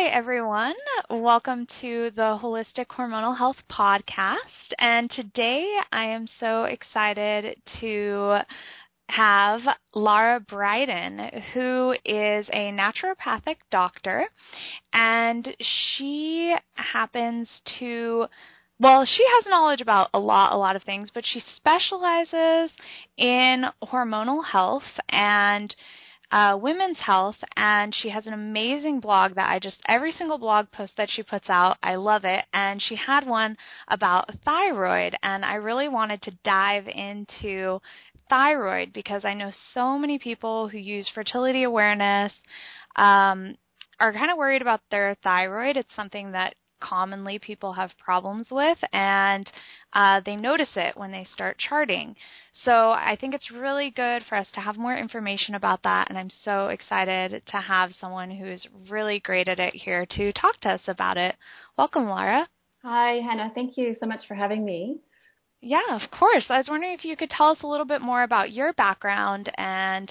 everyone. Welcome to the Holistic Hormonal Health Podcast. And today I am so excited to have Lara Bryden, who is a naturopathic doctor, and she happens to she has knowledge about a lot of things, but she specializes in hormonal health and women's health, and she has an amazing blog that every single blog post that she puts out, I love it, and she had one about thyroid, and I really wanted to dive into thyroid because I know so many people who use fertility awareness are kind of worried about their thyroid. It's something that commonly people have problems with, and they notice it when they start charting. So I think it's really good for us to have more information about that, and I'm so excited to have someone who is really great at it here to talk to us about it. Welcome, Lara. Hi, Hannah. Thank you so much for having me. Yeah, of course. I was wondering if you could tell us a little bit more about your background and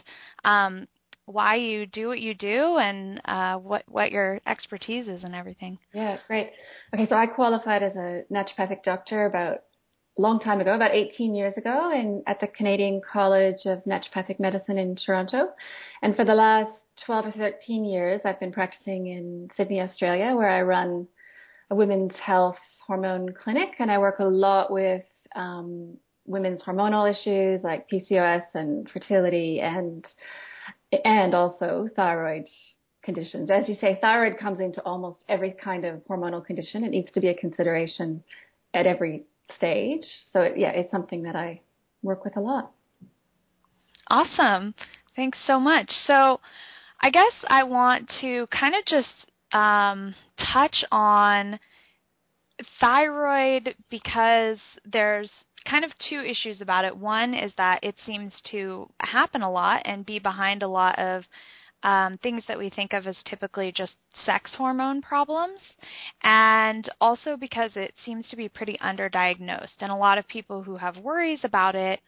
why you do what you do and what your expertise is and everything. Yeah, great. Okay, so I qualified as a naturopathic doctor about a long time ago, about 18 years ago, at the Canadian College of Naturopathic Medicine in Toronto. And for the last 12 or 13 years, I've been practicing in Sydney, Australia, where I run a women's health hormone clinic, and I work a lot with women's hormonal issues like PCOS and fertility and also thyroid conditions. As you say, thyroid comes into almost every kind of hormonal condition. It needs to be a consideration at every stage. So it's something that I work with a lot. Awesome. Thanks so much. So I guess I want to kind of just touch on thyroid because there's kind of two issues about it. One is that it seems to happen a lot and be behind a lot of things that we think of as typically just sex hormone problems, and also because it seems to be pretty underdiagnosed. And a lot of people who have worries about it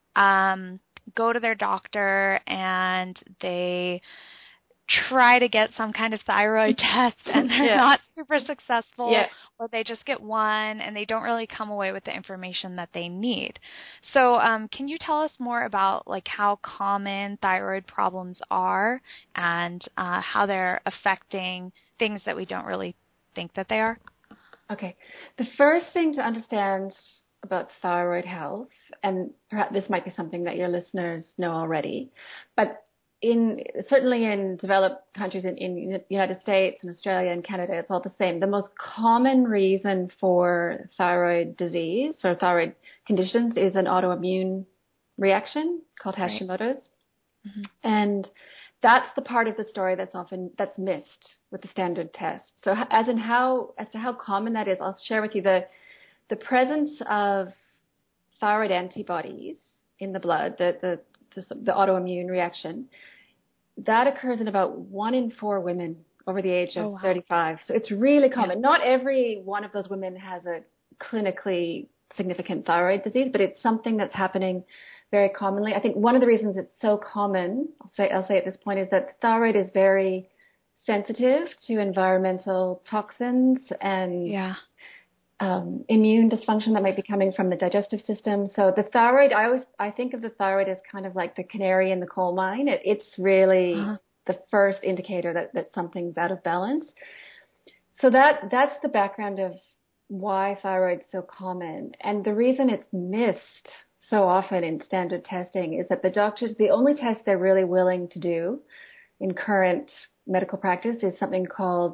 go to their doctor and they try to get some kind of thyroid test and they're not super successful, or they just get one and they don't really come away with the information that they need. So can you tell us more about how common thyroid problems are and how they're affecting things that we don't really think that they are? Okay. The first thing to understand about thyroid health, and perhaps this might be something that your listeners know already, but certainly in developed countries in the United States and Australia and Canada, it's all the same. The most common reason for thyroid disease or thyroid conditions is an autoimmune reaction called Hashimoto's. Mm-hmm. And that's the part of the story that's missed with the standard test. So as to how common that is, I'll share with you the presence of thyroid antibodies in the blood, the autoimmune reaction, that occurs in about 1 in 4 women over the age of 35. So it's really common. Not every one of those women has a clinically significant thyroid disease, but it's something that's happening very commonly. I think one of the reasons it's so common, I'll say at this point, is that thyroid is very sensitive to environmental toxins and immune dysfunction that might be coming from the digestive system. So the thyroid, I think of the thyroid as kind of like the canary in the coal mine. It's really the first indicator that something's out of balance. So that's the background of why thyroid's so common. And the reason it's missed so often in standard testing is that the only test they're really willing to do in current medical practice is something called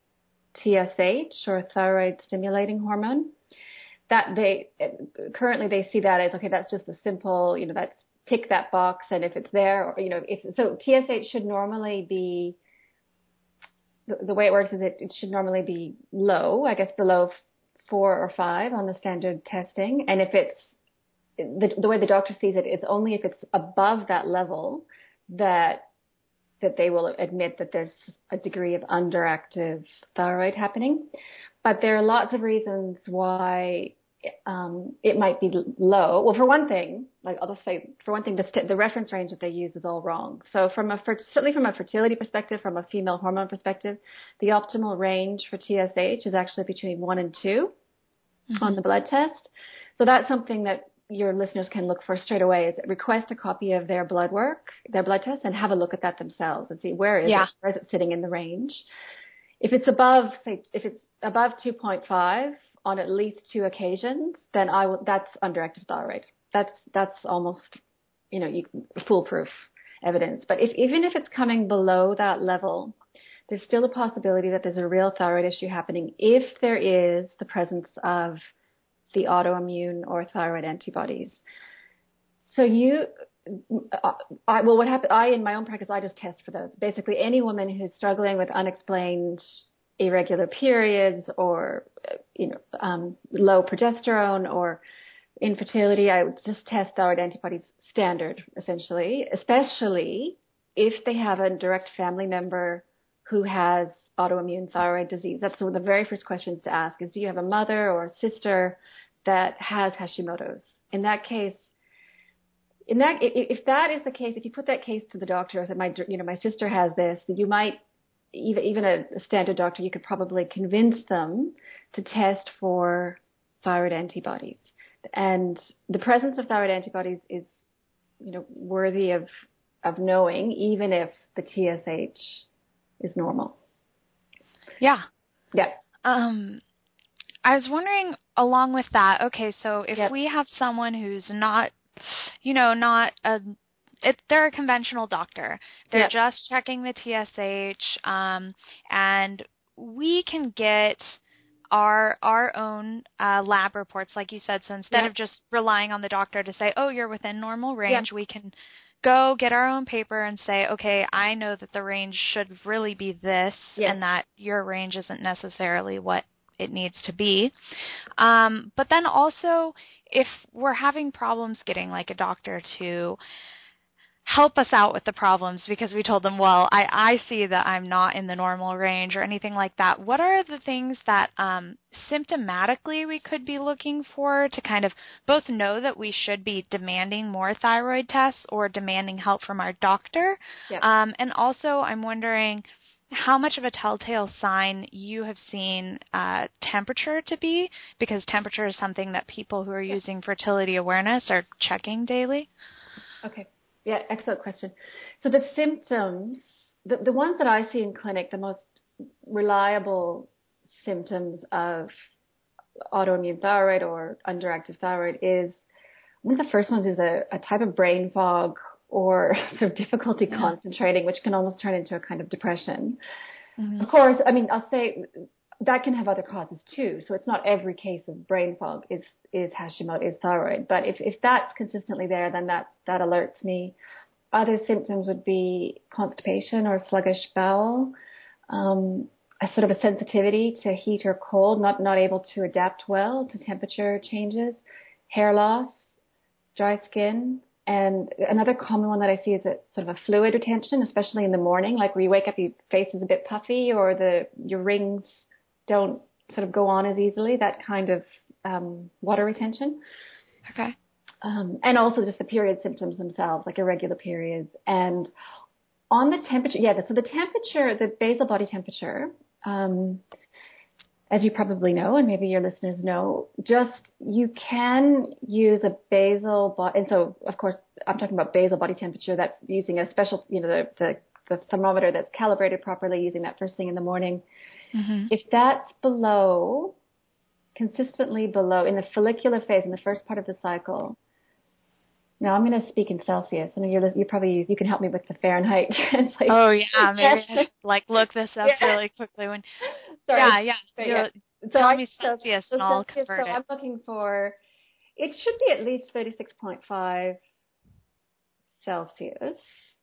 TSH, or thyroid stimulating hormone. That currently they see that as, okay, that's just a simple, that's tick that box, and if it's there, or so TSH should normally be, the way it works is it should normally be low, I guess below 4 or 5 on the standard testing, and if it's the way the doctor sees it, it's only if it's above that level that they will admit that there's a degree of underactive thyroid happening. But there are lots of reasons why it might be low. Well, for one thing, like I'll just say, for one thing, the reference range that they use is all wrong. So certainly from a fertility perspective, from a female hormone perspective, the optimal range for TSH is actually between 1 and 2 on the blood test. So that's something that your listeners can look for straight away, is request a copy of their blood test, and have a look at that themselves and see where is it sitting in the range. If it's above 2.5 on at least 2 occasions, then that's underactive thyroid. That's almost, foolproof evidence. But even if it's coming below that level, there's still a possibility that there's a real thyroid issue happening if there is the presence of the autoimmune or thyroid antibodies. So what happened? In my own practice, I just test for those. Basically, any woman who's struggling with unexplained irregular periods or, low progesterone or infertility, I would just test thyroid antibodies standard, essentially, especially if they have a direct family member who has autoimmune thyroid disease. That's one of the very first questions to ask is, do you have a mother or a sister that has Hashimoto's? In that case, if that is the case, if you put that case to the doctor, that my sister has this, you might, even a standard doctor, you could probably convince them to test for thyroid antibodies. And the presence of thyroid antibodies is, worthy of knowing, even if the TSH is normal. Yeah. Yeah. I was wondering along with that, okay, so if we have someone who's not, they're a conventional doctor. They're just checking the TSH, and we can get our own lab reports, like you said. So instead of just relying on the doctor to say, oh, you're within normal range, we can go get our own paper and say, okay, I know that the range should really be this, and that your range isn't necessarily what it needs to be. But then also, if we're having problems getting like a doctor to help us out with the problems because we told them, well, I see that I'm not in the normal range or anything like that, what are the things that symptomatically we could be looking for to kind of both know that we should be demanding more thyroid tests or demanding help from our doctor? And also, I'm wondering how much of a telltale sign you have seen temperature to be, because temperature is something that people who are using fertility awareness are checking daily. Okay. Yeah, excellent question. So the symptoms, the ones that I see in clinic, the most reliable symptoms of autoimmune thyroid or underactive thyroid is, one of the first ones is a type of brain fog or sort of difficulty concentrating, which can almost turn into a kind of depression. Of course, I'll say that can have other causes too. So it's not every case of brain fog is Hashimoto, is thyroid. But if that's consistently there, then that alerts me. Other symptoms would be constipation or sluggish bowel, a sort of a sensitivity to heat or cold, not able to adapt well to temperature changes, hair loss, dry skin. And another common one that I see is a sort of a fluid retention, especially in the morning, like where you wake up, your face is a bit puffy or your rings don't sort of go on as easily, that kind of water retention. Okay. And also just the period symptoms themselves, like irregular periods. And on the temperature, so the temperature, the basal body temperature, as you probably know, and maybe your listeners know, you can use a basal body, and so of course I'm talking about basal body temperature, that's using a special, the thermometer that's calibrated properly, using that first thing in the morning. If that's consistently below, in the follicular phase, in the first part of the cycle. Now I'm going to speak in Celsius. I mean, you can help me with the Fahrenheit translation. Oh yeah, maybe I should look this up really quickly. Sorry. Tell me Celsius and I'll convert it. So I'm looking for, it should be at least 36.5 Celsius.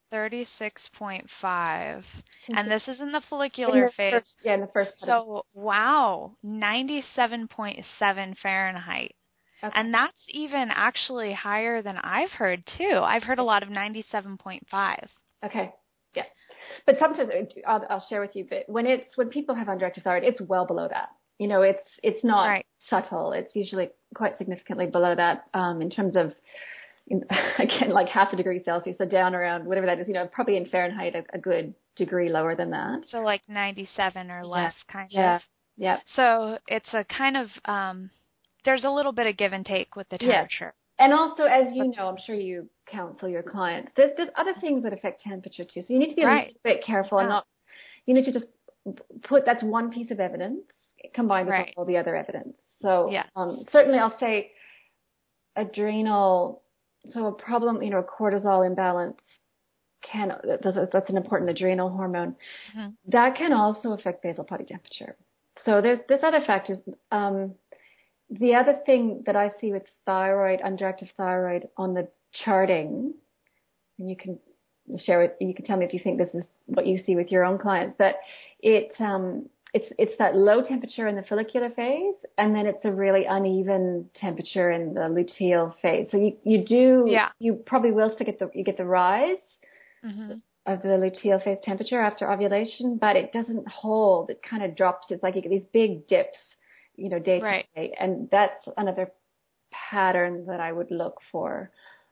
36.5. And this is in the follicular phase. In the first. So, wow, 97.7 Fahrenheit. Okay. And that's even actually higher than I've heard, too. I've heard a lot of 97.5. Okay, yeah. But sometimes, I'll share with you, but when people have underactive thyroid, it's well below that. It's not Right. subtle. It's usually quite significantly below that in terms of, again, like half a degree Celsius, so down around whatever that is, probably in Fahrenheit, a good degree lower than that. So like 97 or less, kind Yeah. of. Yeah. So it's a kind of, there's a little bit of give and take with the Yes. temperature. And also, as you know, I'm sure you counsel your clients, there's other things that affect temperature too. So you need to be a little bit careful and not, you need to just that's one piece of evidence combined with all the other evidence. So certainly I'll say adrenal, so a problem, a cortisol imbalance that's an important adrenal hormone. Mm-hmm. That can also affect basal body temperature. So there's other factors. The other thing that I see with thyroid, underactive thyroid on the charting, and you can tell me if you think this is what you see with your own clients, that it's that low temperature in the follicular phase, and then it's a really uneven temperature in the luteal phase. So you probably will still get the rise of the luteal phase temperature after ovulation, but it doesn't hold. It kind of drops. It's like you get these big dips, day to day, and that's another pattern that I would look for.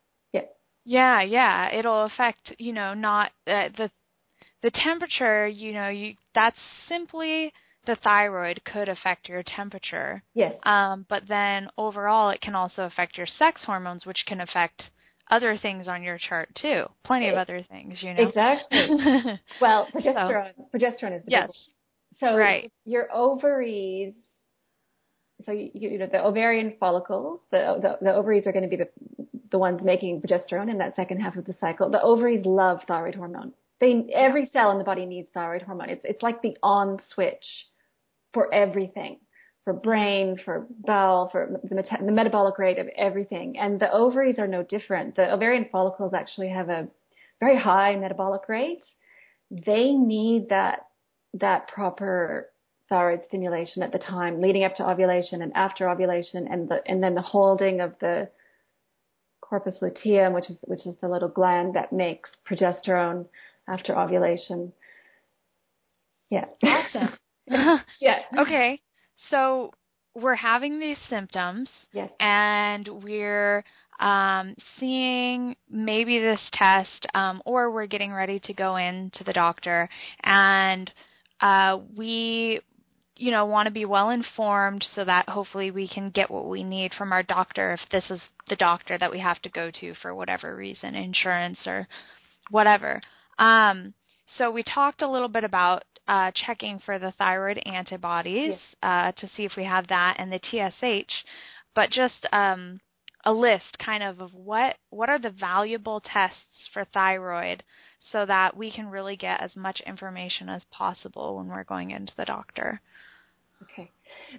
Yeah. It'll affect, not the temperature, that's simply the thyroid could affect your temperature. Yes. But then overall it can also affect your sex hormones, which can affect other things on your chart too. Plenty of other things, Exactly. Well, progesterone is the big one. So your ovaries, so the ovarian follicles, the ovaries are going to be the ones making progesterone in that second half of the cycle. The ovaries love thyroid hormone. Every cell in the body needs thyroid hormone. It's like the on switch for everything, for brain, for bowel, for the metabolic rate of everything. And the ovaries are no different. The ovarian follicles actually have a very high metabolic rate. They need that proper thyroid stimulation at the time leading up to ovulation and after ovulation, and then the holding of the corpus luteum, which is the little gland that makes progesterone after ovulation. Yeah. Awesome. Yeah. Okay. So we're having these symptoms. Yes. And we're seeing maybe this test, or we're getting ready to go in to the doctor, and we want to be well informed so that hopefully we can get what we need from our doctor if this is the doctor that we have to go to for whatever reason, insurance or whatever. So we talked a little bit about checking for the thyroid antibodies to see if we have that, and the TSH, but just a list kind of what are the valuable tests for thyroid so that we can really get as much information as possible when we're going into the doctor. Okay.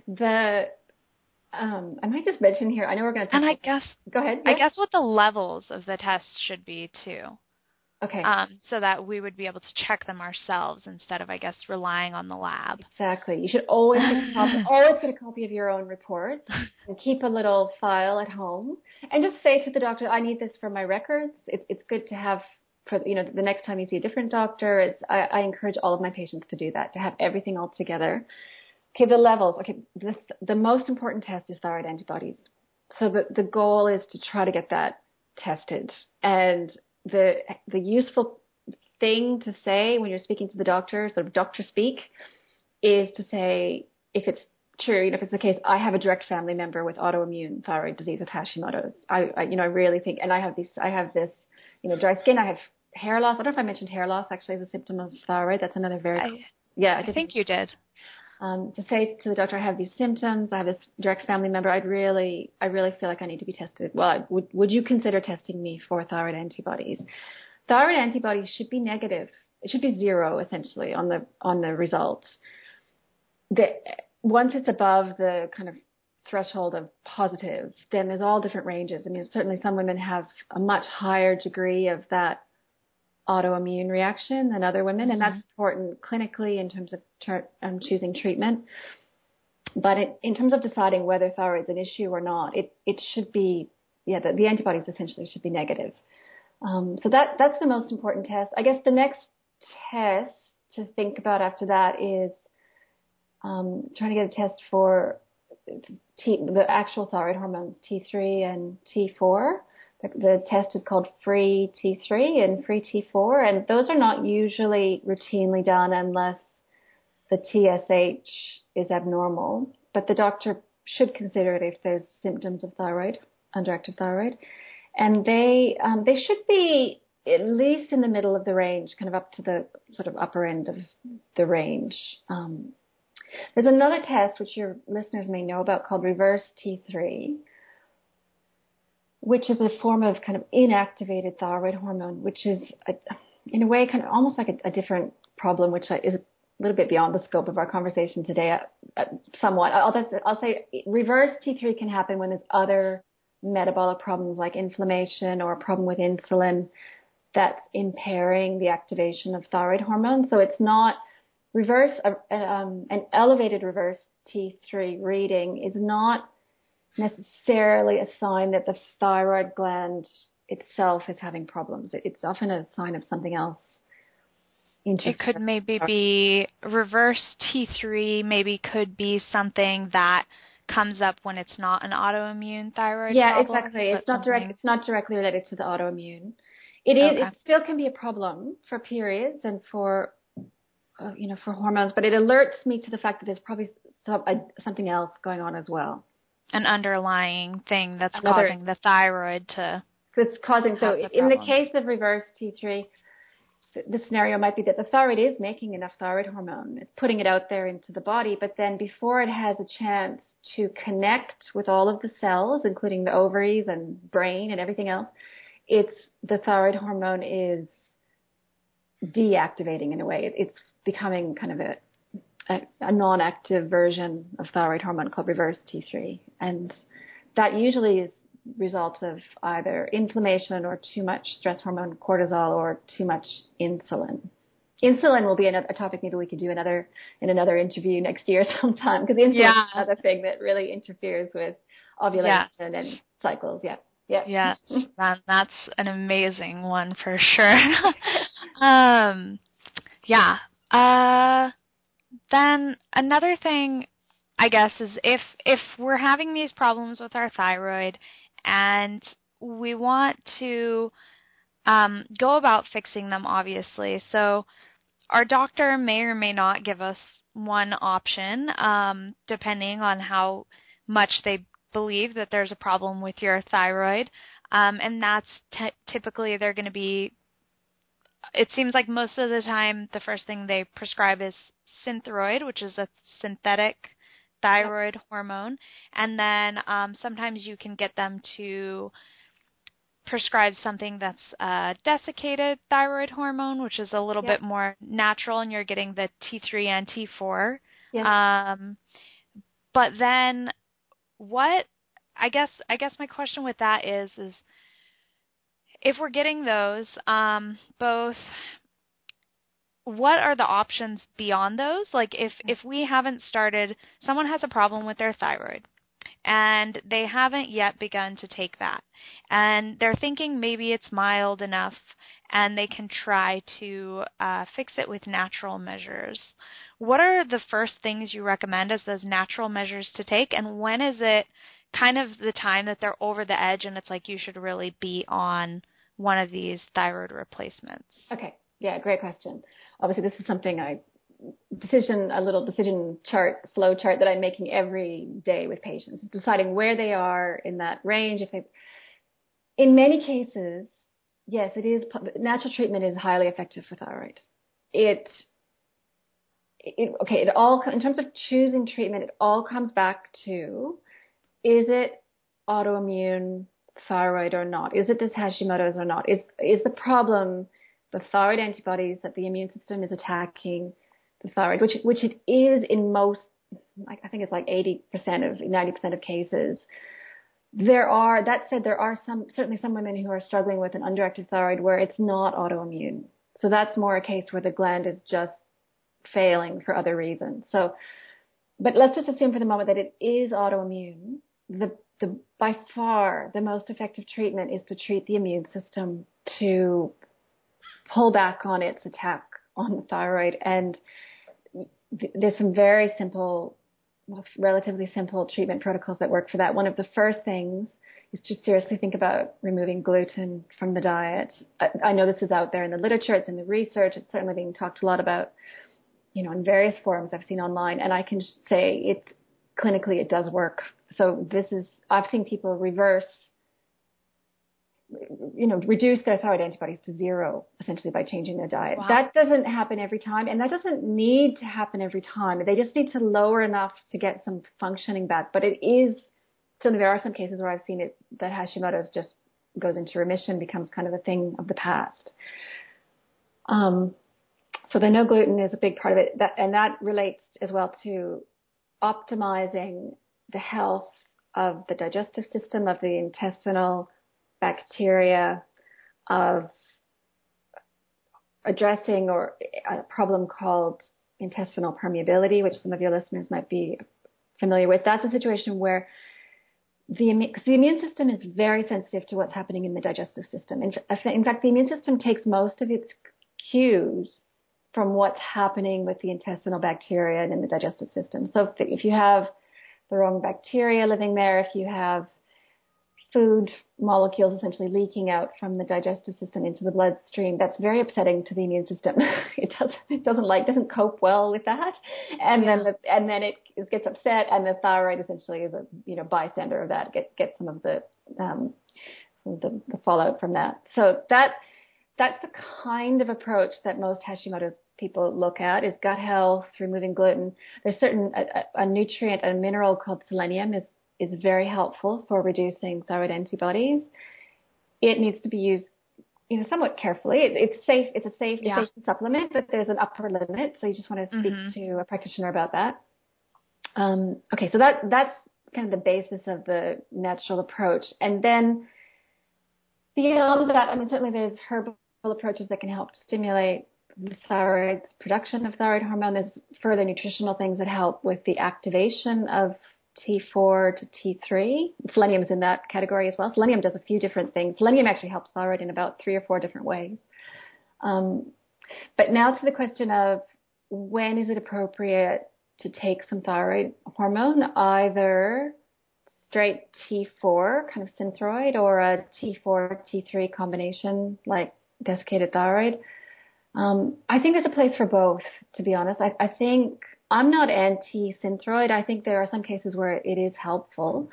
I might just mention here, I know we're going to talk go ahead. Yeah. I guess what the levels of the tests should be too. Okay. So that we would be able to check them ourselves instead of, I guess, relying on the lab. Exactly. You should always get a copy of your own report and keep a little file at home and just say to the doctor, I need this for my records. It's good to have for, the next time you see a different doctor. I encourage all of my patients to do that, to have everything all together. Okay, the levels. Okay, the most important test is thyroid antibodies. So the goal is to try to get that tested. And the useful thing to say when you're speaking to the doctor, sort of doctor speak, is to say, if it's true, if it's the case, I have a direct family member with autoimmune thyroid disease of Hashimoto's. I really think, and I have this, dry skin. I have hair loss. I don't know if I mentioned hair loss actually as a symptom of thyroid. That's another I think you did. To say to the doctor, I have these symptoms, I have this direct family member, I really feel like I need to be tested. Well, would you consider testing me for thyroid antibodies? Thyroid antibodies should be negative. It should be 0 essentially on the results. Once it's above the kind of threshold of positive, then there's all different ranges. I mean, certainly some women have a much higher degree of that autoimmune reaction than other women, and that's important clinically in terms of choosing treatment. But in terms of deciding whether thyroid's an issue or not, it should be, the antibodies essentially should be negative. So that's the most important test. I guess the next test to think about after that is trying to get a test for the actual thyroid hormones, T3 and T4. The test is called free T3 and free T4, and those are not usually routinely done unless the TSH is abnormal. But the doctor should consider it if there's symptoms of thyroid, underactive thyroid, and they should be at least in the middle of the range, kind of up to the sort of upper end of the range. There's another test which your listeners may know about called reverse T3, which is a form of kind of inactivated thyroid hormone, which is in a way kind of almost like a different problem, which is a little bit beyond the scope of our conversation today, somewhat. I'll say reverse T3 can happen when there's other metabolic problems like inflammation or a problem with insulin that's impairing the activation of thyroid hormone. So it's not an elevated reverse T3 reading is not necessarily a sign that the thyroid gland itself is having problems. It's often a sign of something else. It could maybe be reverse T3, maybe could be something that comes up when it's not an autoimmune thyroid problem. Yeah, exactly. It's not directly related to the autoimmune. It still can be a problem for periods and for for hormones, but it alerts me to the fact that there's probably something else going on as well. An underlying thing that's causing the thyroid to. It's causing. So in the case of reverse T3, the scenario might be that the thyroid is making enough thyroid hormone. It's putting it out there into the body, but then before it has a chance to connect with all of the cells, including the ovaries and brain and everything else, the thyroid hormone is deactivating in a way. It's becoming kind of a non-active version of thyroid hormone called reverse T3. And that usually is results of either inflammation or too much stress hormone, cortisol, or too much insulin. Insulin will be a topic maybe we could do in another interview next year sometime, because insulin is another thing that really interferes with ovulation and cycles. Yes, that's an amazing one for sure. Then another thing, I guess, is if we're having these problems with our thyroid and we want to go about fixing them, obviously. So our doctor may or may not give us one option, depending on how much they believe that there's a problem with your thyroid. And that's typically they're going to be, it seems like most of the time, the first thing they prescribe is Synthroid, which is a synthetic thyroid hormone. And then sometimes you can get them to prescribe something that's desiccated thyroid hormone, which is a little bit more natural, and you're getting the T3 and T4. Yeah. But then I guess my question with that is if we're getting those, both, what are the options beyond those? Like if we haven't started, someone has a problem with their thyroid and they haven't yet begun to take that, and they're thinking maybe it's mild enough and they can try to fix it with natural measures. What are the first things you recommend as those natural measures to take, and when is it kind of the time that they're over the edge and it's like you should really be on one of these thyroid replacements? Okay. Yeah, great question. Obviously, this is something a little decision chart, flow chart that I'm making every day with patients, deciding where they are in that range. In many cases, yes, it is. Natural treatment is highly effective for thyroid. It all, in terms of choosing treatment, it all comes back to, is it autoimmune thyroid or not? Is it this Hashimoto's or not? Is the problem the thyroid antibodies that the immune system is attacking the thyroid, which it is in most, I think it's like 90% of cases. There are certainly some women who are struggling with an underactive thyroid where it's not autoimmune. So that's more a case where the gland is just failing for other reasons. So, but let's just assume for the moment that it is autoimmune. By far the most effective treatment is to treat the immune system to pull back on its attack on the thyroid. And there's some very simple, relatively simple treatment protocols that work for that. One of the first things is to seriously think about removing gluten from the diet. I know this is out there in the literature, it's in the research, it's certainly being talked a lot about, in various forums I've seen online, and I can say clinically it does work. So I've seen people reduce their thyroid antibodies to zero, essentially by changing their diet. Wow. That doesn't happen every time, and that doesn't need to happen every time. They just need to lower enough to get some functioning back. But there are some cases where I've seen it, that Hashimoto's just goes into remission, becomes kind of a thing of the past. So the no gluten is a big part of it, and that relates as well to optimizing the health of the digestive system, of the intestinal bacteria, of addressing a problem called intestinal permeability, which some of your listeners might be familiar with. That's a situation where the immune system is very sensitive to what's happening in the digestive system. In fact, the immune system takes most of its cues from what's happening with the intestinal bacteria and in the digestive system. So if you have the wrong bacteria living there, if you have food molecules essentially leaking out from the digestive system into the bloodstream, that's very upsetting to the immune system. It doesn't cope well with that, and then it gets upset, and the thyroid essentially is a bystander of that, gets some of the fallout from that. So that's the kind of approach that most Hashimoto's people look at, is gut health, removing gluten. There's a nutrient, a mineral called selenium is very helpful for reducing thyroid antibodies. It needs to be used, somewhat carefully. It's safe. It's safe to supplement, but there's an upper limit. So you just want to speak to a practitioner about that. Okay, so that's kind of the basis of the natural approach. And then beyond that, certainly there's herbal approaches that can help stimulate the thyroid's production of thyroid hormone. There's further nutritional things that help with the activation of T4 to T3. Selenium is in that category as well. Selenium does a few different things. Selenium actually helps thyroid in about 3 or 4 different ways. But now to the question of when is it appropriate to take some thyroid hormone, either straight T4, kind of Synthroid, or a T4, T3 combination like desiccated thyroid. I think there's a place for both, to be honest. I think I'm not anti-Synthroid. I think there are some cases where it is helpful.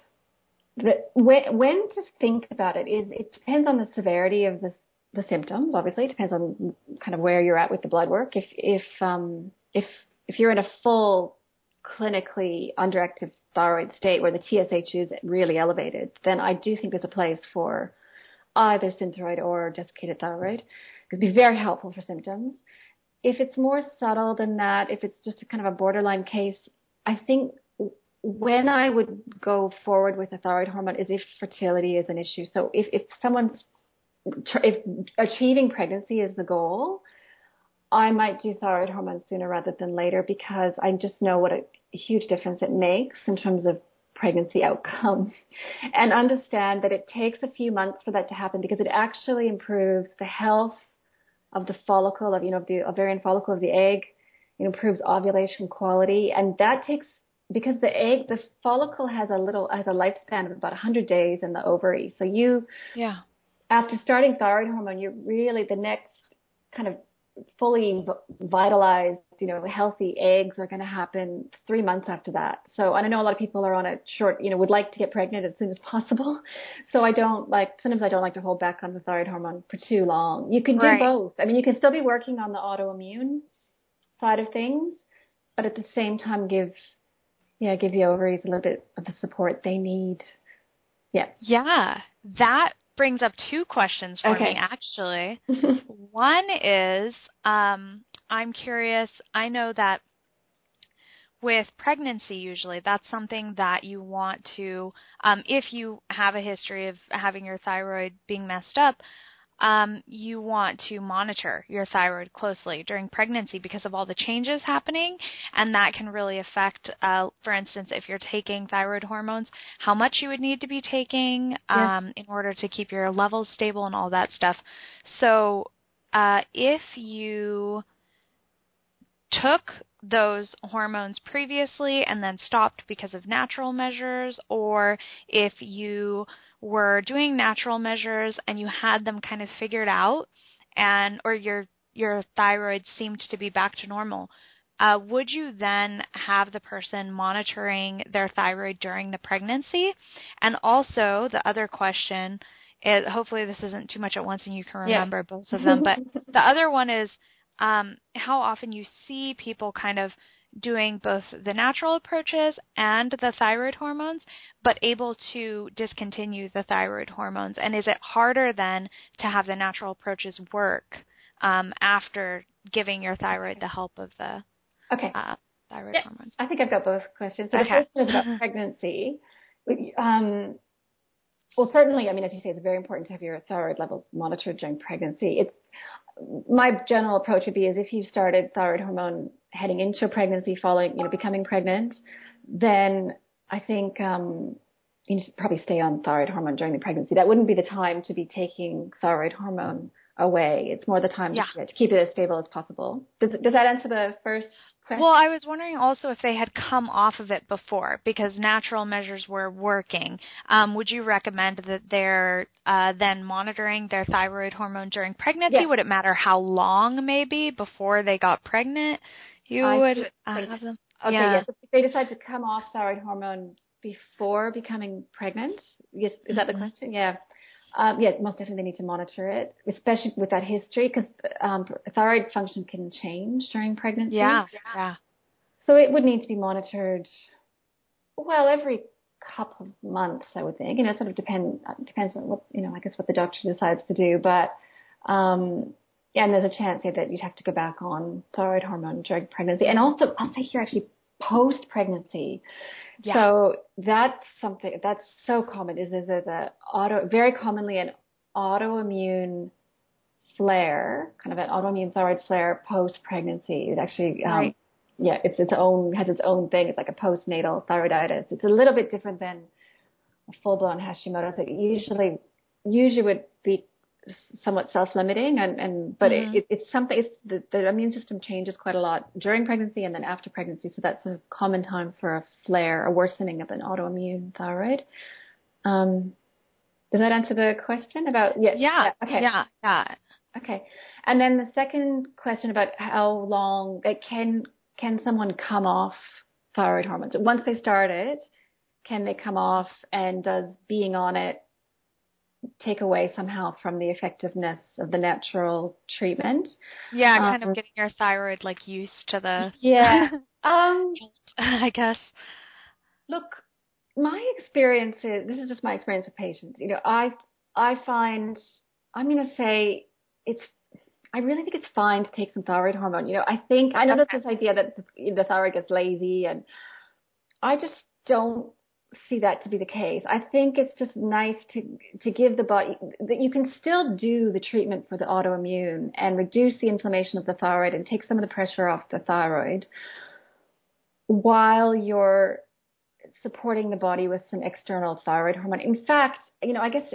When to think about it is, it depends on the severity of the symptoms. Obviously, it depends on kind of where you're at with the blood work. If you're in a full clinically underactive thyroid state where the TSH is really elevated, then I do think there's a place for either Synthroid or desiccated thyroid. It would be very helpful for symptoms. If it's more subtle than that, if it's just a kind of a borderline case, I think when I would go forward with a thyroid hormone is if fertility is an issue. So if achieving pregnancy is the goal, I might do thyroid hormone sooner rather than later, because I just know what a huge difference it makes in terms of pregnancy outcome, and understand that it takes a few months for that to happen, because it actually improves the health of the follicle, of the ovarian follicle of the egg. It improves ovulation quality, and that takes, because the follicle has a lifespan of about 100 days in the ovary. So after starting thyroid hormone, you're really, the next kind of fully vitalized, healthy eggs are going to happen 3 months after that. So I know a lot of people are on a short, would like to get pregnant as soon as possible. So sometimes I don't like to hold back on the thyroid hormone for too long. You can do both. You can still be working on the autoimmune side of things, but at the same time give the ovaries a little bit of the support they need. Yeah, that brings up 2 questions for me, actually. One is, I'm curious, I know that with pregnancy, usually that's something that you want to, if you have a history of having your thyroid being messed up, you want to monitor your thyroid closely during pregnancy because of all the changes happening, and that can really affect, for instance, if you're taking thyroid hormones, how much you would need to be taking in order to keep your levels stable and all that stuff. So if you took those hormones previously and then stopped because of natural measures, or if you were doing natural measures and you had them kind of figured out, and or your thyroid seemed to be back to normal, would you then have the person monitoring their thyroid during the pregnancy? And also, the other question is, hopefully this isn't too much at once and you can remember both of them, but the other one is how often you see people kind of doing both the natural approaches and the thyroid hormones, but able to discontinue the thyroid hormones. And is it harder then to have the natural approaches work after giving your thyroid the help of the thyroid hormones? I think I've got both questions. So the first one is about pregnancy. Well, certainly, I mean, as you say, it's very important to have your thyroid levels monitored during pregnancy. My general approach would be is if you've started thyroid hormone heading into a pregnancy, following, becoming pregnant, then I think you need to probably stay on thyroid hormone during the pregnancy. That wouldn't be the time to be taking thyroid hormone away. It's more the time to keep it as stable as possible. Does that answer the first question? Well, I was wondering also if they had come off of it before, because natural measures were working. Would you recommend that they're then monitoring their thyroid hormone during pregnancy? Yes. Would it matter how long maybe before they got pregnant you would have them? Okay, yes. If they decide to come off thyroid hormone before becoming pregnant, yes, is that the question? Yeah. Most definitely they need to monitor it, especially with that history, because thyroid function can change during pregnancy. Yeah. So it would need to be monitored, well, every couple of months, I would think. It sort of depends on what, I guess what the doctor decides to do. But, and there's a chance that you'd have to go back on thyroid hormone during pregnancy. And also, I'll say here actually, post-pregnancy. Yeah. So that's something that's so common is there's very commonly an autoimmune flare, kind of an autoimmune thyroid flare post-pregnancy. It actually, has its own thing. It's like a postnatal thyroiditis. It's a little bit different than a full-blown Hashimoto's. It usually would be somewhat self-limiting, but it's something. The immune system changes quite a lot during pregnancy and then after pregnancy, so that's a common time for a flare, a worsening of an autoimmune thyroid. Does that answer the question about? Yeah. Okay. Yeah. Okay, and then the second question about how long can someone come off thyroid hormones once they start it? Can they come off, and does being on it take away somehow from the effectiveness of the natural treatment? Yeah, kind of getting your thyroid used to the I guess. Look, my experience is, this is just my experience with patients. I find, I'm going to say I really think it's fine to take some thyroid hormone. I know there's this idea that the thyroid gets lazy, and I just don't see that to be the case. I think it's just nice to give the body that you can still do the treatment for the autoimmune and reduce the inflammation of the thyroid and take some of the pressure off the thyroid while you're supporting the body with some external thyroid hormone. In fact, I guess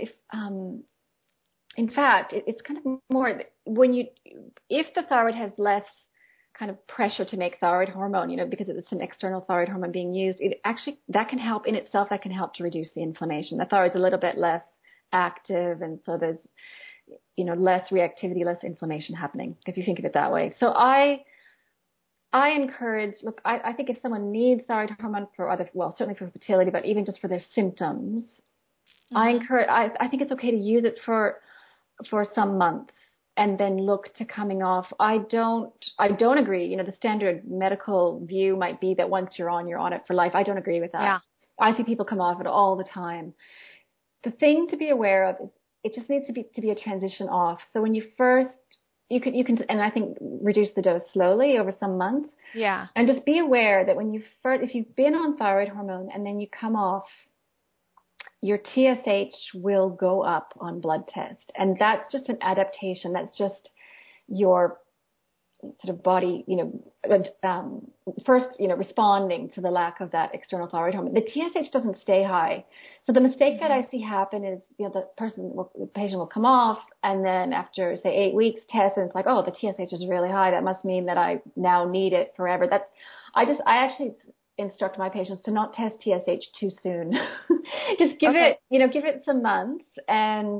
it's kind of more if the thyroid has less kind of pressure to make thyroid hormone, because it's an external thyroid hormone being used, that can help in itself. That can help to reduce the inflammation. The thyroid's a little bit less active, and so there's, less reactivity, less inflammation happening, if you think of it that way. So I encourage, I think if someone needs thyroid hormone certainly for fertility, but even just for their symptoms, I think it's okay to use it for some months and then look to coming off. I don't agree. The standard medical view might be that once you're on it for life. I don't agree with that. Yeah. I see people come off it all the time. The thing to be aware of is it just needs to be a transition off. So when you first, you can, and I think reduce the dose slowly over some months. Yeah. And just be aware that if you've been on thyroid hormone and then you come off, your TSH will go up on blood test. And that's just an adaptation. That's just your sort of body, first, responding to the lack of that external thyroid hormone. The TSH doesn't stay high. So the mistake that I see happen is, the patient will come off, and then after, say, 8 weeks test, and it's like, oh, the TSH is really high. That must mean that I now need it forever. I actually instruct my patients to not test TSH too soon. Just give it some months, and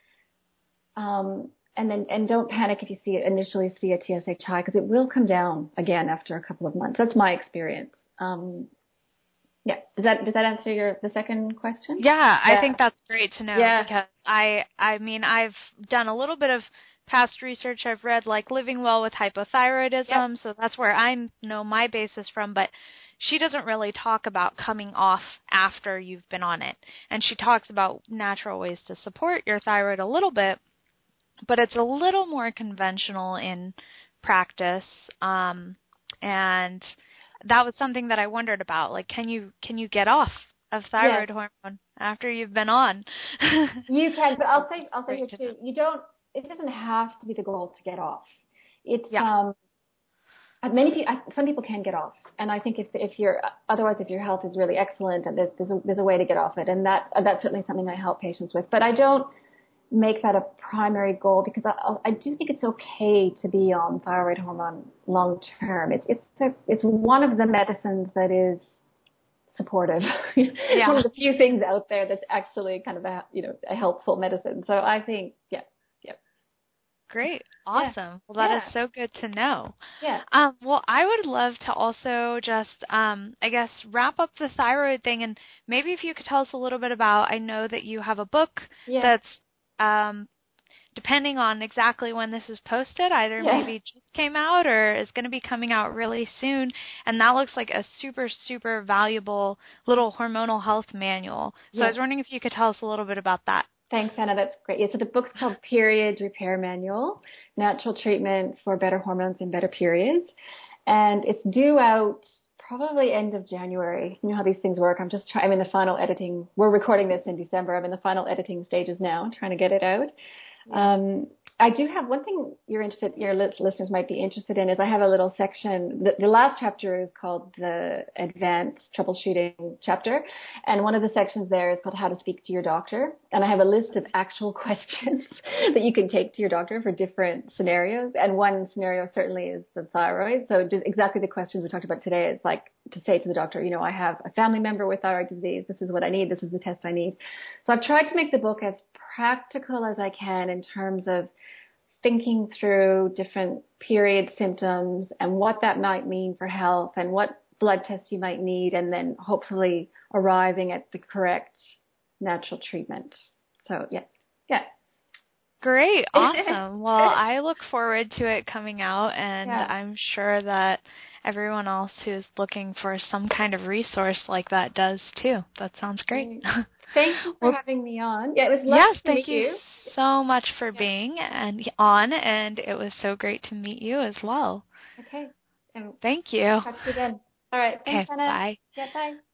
don't panic if you initially see a TSH high, because it will come down again after a couple of months. That's my experience. Yeah. Does that answer the second question? Yeah, I think that's great to know, because I mean, I've done a little bit of past research. I've read like Living Well with Hypothyroidism, so that's where I know my basis from, but she doesn't really talk about coming off after you've been on it. And she talks about natural ways to support your thyroid a little bit, but it's a little more conventional in practice. And that was something that I wondered about. Like, can you get off of thyroid hormone after you've been on? You can, but I'll say here too, it doesn't have to be the goal to get off. It's, some people can get off. And I think if your health is really excellent, and there's a way to get off it. And that's certainly something I help patients with. But I don't make that a primary goal, because I do think it's okay to be on thyroid hormone long term. It's one of the medicines that is supportive. It's one of the few things out there that's actually kind of a helpful medicine. So I think, Great. Awesome. Well, that is so good to know. Yeah. Well, I would love to also just, I guess, wrap up the thyroid thing, and maybe if you could tell us a little bit about, I know that you have a book that's, depending on exactly when this is posted, either maybe just came out or is going to be coming out really soon, and that looks like a super, super valuable little hormonal health manual. So I was wondering if you could tell us a little bit about that. Thanks, Anna. That's great. Yeah, so the book's called Periods Repair Manual, Natural Treatment for Better Hormones and Better Periods. And it's due out probably end of January. You know how these things work. I'm in the final editing. We're recording this in December. I'm in the final editing stages now, trying to get it out. I do have one thing your listeners might be interested in, is I have a little section. The last chapter is called the Advanced Troubleshooting chapter, and one of the sections there is called How to Speak to Your Doctor. And I have a list of actual questions that you can take to your doctor for different scenarios. And one scenario certainly is the thyroid. So just exactly the questions we talked about today. It's like to say to the doctor, I have a family member with thyroid disease. This is what I need. This is the test I need. So I've tried to make the book as practical as I can in terms of thinking through different period symptoms and what that might mean for health and what blood tests you might need, and then hopefully arriving at the correct natural treatment. So, yeah. Great. Awesome. Well, I look forward to it coming out, and I'm sure that everyone else who's looking for some kind of resource like that does too. That sounds great. Thank you for having me on. Yeah, it was lovely to meet you. Yes, thank you so much for being on, and it was so great to meet you as well. Okay. Thank you. Talk to you then. All right. Thanks, Anna. Bye. Yeah, bye.